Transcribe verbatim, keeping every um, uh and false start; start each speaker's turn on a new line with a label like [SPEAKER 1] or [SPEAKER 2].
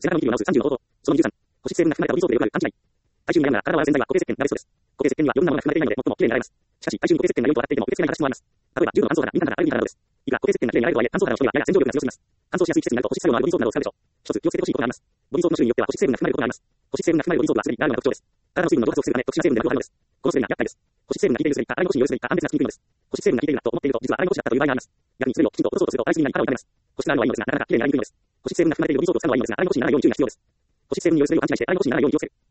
[SPEAKER 1] 背中の息を直すさんじゅうの方法。そのにじゅうさん。保湿成分が含まれたボディーソープでよくなるパンチ内。体重になりながら体を洗う洗剤は固形石鹸がベストです。固形石鹸にはいろんなものが含まれていないので最も綺麗に洗えます。しかし、体重に固形石鹸がよく洗っていても受け付けない形もあります。例えば、重度の乾燥肌、敏感肌、アレルギー肌などです。いくら固形石鹸が綺麗に洗えるとはいえ、乾燥肌の人にはやや洗浄力が強すぎます。乾燥しやすい季節になると保湿作用のあるボディーソープなどを使うでしょう。一つ気をつけてほしいことがあります。ボディーソープの種類によっては保湿成分が含まれることがあります。保湿成分が含まれるボディーソープはすでにラーメンの特徴です。体の水分の蒸発を防ぐため特殊な成分であることがあるのです。このすべてが厄介です。保湿成分が効いているすべか、洗い残しによるすべか、安全なスキンクリームです。保湿成分が効いているなと思っていると、実は洗い残しだったという場合があります。逆にそれをきちんと落とそうとすると、洗いすぎになり肌を傷めます。保湿があるのはいいのですが、なかなか綺麗に洗いにくいのです。保湿成分が含まれているボディーソープを使うのはいいのですが、洗い残しにならないように注意が必要です。保湿成分によるすべを勘違いして洗い残しにならないように気をつける。